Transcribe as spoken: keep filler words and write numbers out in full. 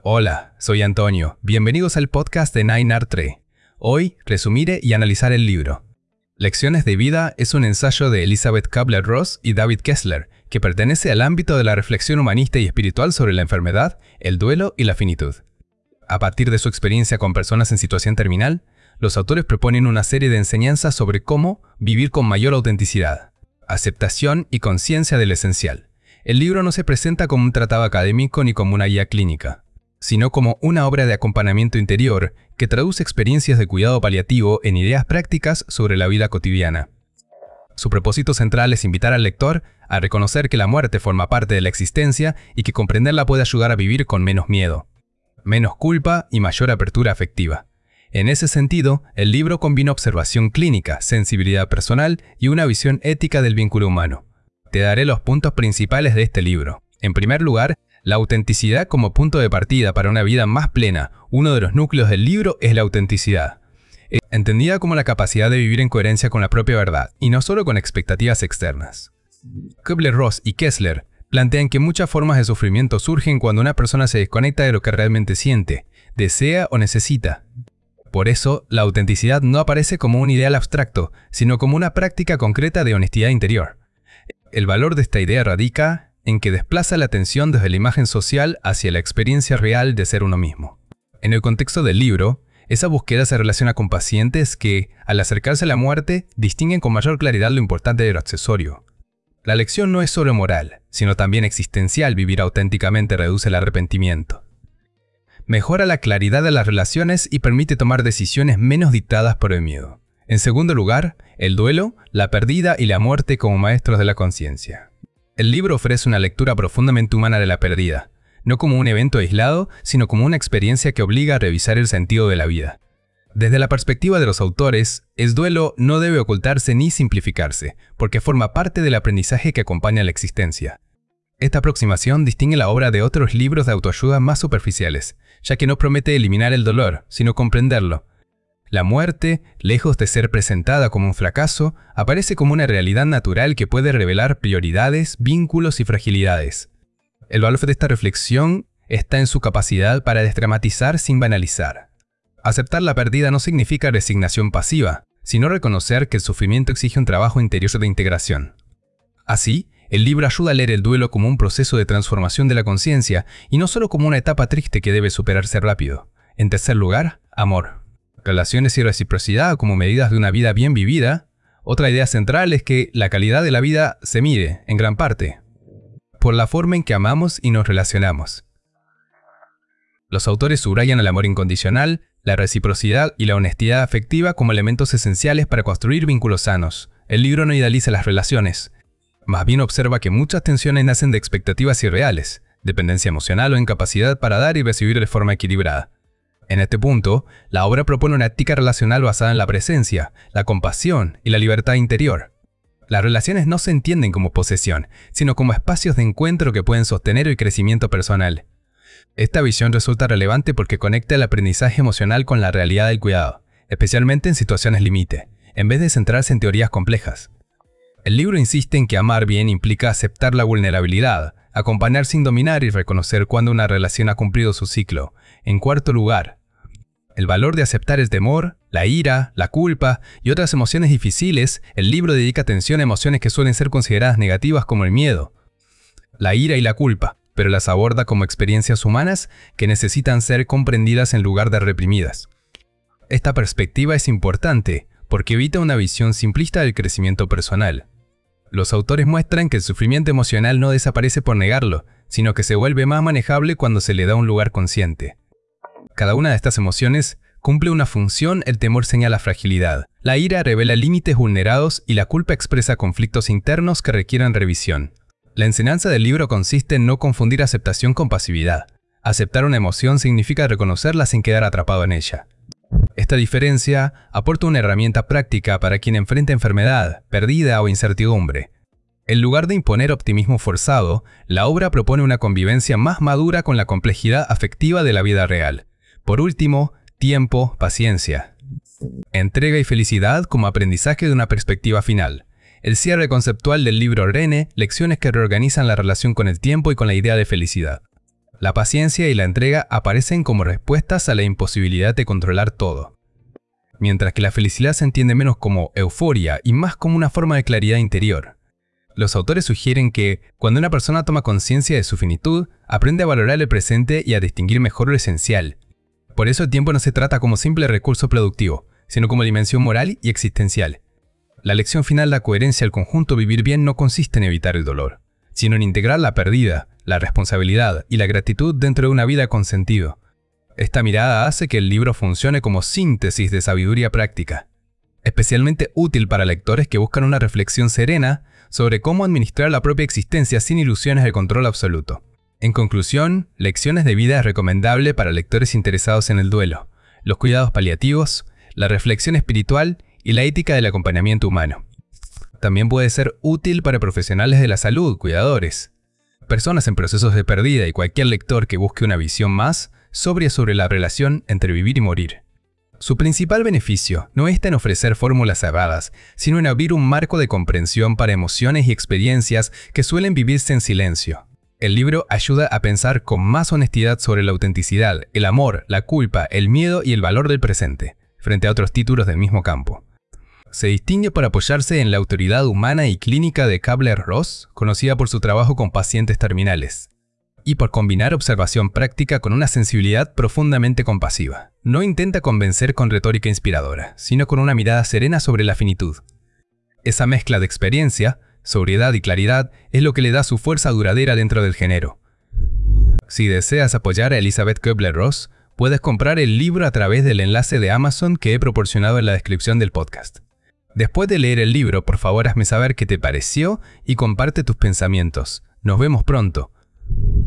Hola, soy Antonio. Bienvenidos al podcast de Nine Art Tree. Hoy, resumiré y analizar el libro. Lecciones de vida es un ensayo de Elizabeth Kubler-Ross y David Kessler, que pertenece al ámbito de la reflexión humanista y espiritual sobre la enfermedad, el duelo y la finitud. A partir de su experiencia con personas en situación terminal, los autores proponen una serie de enseñanzas sobre cómo vivir con mayor autenticidad, aceptación y conciencia del esencial. El libro no se presenta como un tratado académico ni como una guía clínica, sino como una obra de acompañamiento interior que traduce experiencias de cuidado paliativo en ideas prácticas sobre la vida cotidiana. Su propósito central es invitar al lector a reconocer que la muerte forma parte de la existencia y que comprenderla puede ayudar a vivir con menos miedo, menos culpa y mayor apertura afectiva. En ese sentido, el libro combina observación clínica, sensibilidad personal y una visión ética del vínculo humano. Te daré los puntos principales de este libro. En primer lugar, la autenticidad como punto de partida para una vida más plena. Uno de los núcleos del libro es la autenticidad, entendida como la capacidad de vivir en coherencia con la propia verdad, y no solo con expectativas externas. Kubler-Ross y Kessler plantean que muchas formas de sufrimiento surgen cuando una persona se desconecta de lo que realmente siente, desea o necesita. Por eso, la autenticidad no aparece como un ideal abstracto, sino como una práctica concreta de honestidad interior. El valor de esta idea radica en que desplaza la atención desde la imagen social hacia la experiencia real de ser uno mismo. En el contexto del libro, esa búsqueda se relaciona con pacientes que, al acercarse a la muerte, distinguen con mayor claridad lo importante de lo accesorio. La lección no es solo moral, sino también existencial. Vivir auténticamente reduce el arrepentimiento. Mejora la claridad de las relaciones y permite tomar decisiones menos dictadas por el miedo. En segundo lugar, el duelo, la pérdida y la muerte como maestros de la conciencia. El libro ofrece una lectura profundamente humana de la pérdida, no como un evento aislado, sino como una experiencia que obliga a revisar el sentido de la vida. Desde la perspectiva de los autores, el duelo no debe ocultarse ni simplificarse, porque forma parte del aprendizaje que acompaña la existencia. Esta aproximación distingue la obra de otros libros de autoayuda más superficiales, ya que no promete eliminar el dolor, sino comprenderlo. La muerte, lejos de ser presentada como un fracaso, aparece como una realidad natural que puede revelar prioridades, vínculos y fragilidades. El valor de esta reflexión está en su capacidad para desdramatizar sin banalizar. Aceptar la pérdida no significa resignación pasiva, sino reconocer que el sufrimiento exige un trabajo interior de integración. Así, el libro ayuda a leer el duelo como un proceso de transformación de la conciencia y no solo como una etapa triste que debe superarse rápido. En tercer lugar, amor. Relaciones y reciprocidad como medidas de una vida bien vivida. Otra idea central es que la calidad de la vida se mide, en gran parte, por la forma en que amamos y nos relacionamos. Los autores subrayan el amor incondicional, la reciprocidad y la honestidad afectiva como elementos esenciales para construir vínculos sanos. El libro no idealiza las relaciones, más bien observa que muchas tensiones nacen de expectativas irreales, dependencia emocional o incapacidad para dar y recibir de forma equilibrada. En este punto, la obra propone una ética relacional basada en la presencia, la compasión y la libertad interior. Las relaciones no se entienden como posesión, sino como espacios de encuentro que pueden sostener el crecimiento personal. Esta visión resulta relevante porque conecta el aprendizaje emocional con la realidad del cuidado, especialmente en situaciones límite, en vez de centrarse en teorías complejas. El libro insiste en que amar bien implica aceptar la vulnerabilidad, acompañar sin dominar y reconocer cuando una relación ha cumplido su ciclo. En cuarto lugar, el valor de aceptar el temor, la ira, la culpa y otras emociones difíciles. El libro dedica atención a emociones que suelen ser consideradas negativas como el miedo, la ira y la culpa, pero las aborda como experiencias humanas que necesitan ser comprendidas en lugar de reprimidas. Esta perspectiva es importante porque evita una visión simplista del crecimiento personal. Los autores muestran que el sufrimiento emocional no desaparece por negarlo, sino que se vuelve más manejable cuando se le da un lugar consciente. Cada una de estas emociones cumple una función. El temor señala fragilidad, la ira revela límites vulnerados y la culpa expresa conflictos internos que requieren revisión. La enseñanza del libro consiste en no confundir aceptación con pasividad. Aceptar una emoción significa reconocerla sin quedar atrapado en ella. Esta diferencia aporta una herramienta práctica para quien enfrenta enfermedad, pérdida o incertidumbre. En lugar de imponer optimismo forzado, la obra propone una convivencia más madura con la complejidad afectiva de la vida real. Por último, tiempo, paciencia. Entrega y felicidad como aprendizaje de una perspectiva final. El cierre conceptual del libro René, lecciones que reorganizan la relación con el tiempo y con la idea de felicidad. La paciencia y la entrega aparecen como respuestas a la imposibilidad de controlar todo, mientras que la felicidad se entiende menos como euforia y más como una forma de claridad interior. Los autores sugieren que, cuando una persona toma conciencia de su finitud, aprende a valorar el presente y a distinguir mejor lo esencial. Por eso el tiempo no se trata como simple recurso productivo, sino como dimensión moral y existencial. La lección final da coherencia al conjunto vivir bien no consiste en evitar el dolor, sino en integrar la pérdida, la responsabilidad y la gratitud dentro de una vida con sentido. Esta mirada hace que el libro funcione como síntesis de sabiduría práctica, especialmente útil para lectores que buscan una reflexión serena sobre cómo administrar la propia existencia sin ilusiones de control absoluto. En conclusión, Lecciones de vida es recomendable para lectores interesados en el duelo, los cuidados paliativos, la reflexión espiritual y la ética del acompañamiento humano. También puede ser útil para profesionales de la salud, cuidadores, personas en procesos de pérdida y cualquier lector que busque una visión más sobria sobre la relación entre vivir y morir. Su principal beneficio no está en ofrecer fórmulas cerradas, sino en abrir un marco de comprensión para emociones y experiencias que suelen vivirse en silencio. El libro ayuda a pensar con más honestidad sobre la autenticidad, el amor, la culpa, el miedo y el valor del presente, frente a otros títulos del mismo campo. Se distingue por apoyarse en la autoridad humana y clínica de Kübler-Ross, conocida por su trabajo con pacientes terminales, y por combinar observación práctica con una sensibilidad profundamente compasiva. No intenta convencer con retórica inspiradora, sino con una mirada serena sobre la finitud. Esa mezcla de experiencia, sobriedad y claridad es lo que le da su fuerza duradera dentro del género. Si deseas apoyar a Elizabeth Kübler-Ross, puedes comprar el libro a través del enlace de Amazon que he proporcionado en la descripción del podcast. Después de leer el libro, por favor hazme saber qué te pareció y comparte tus pensamientos. Nos vemos pronto.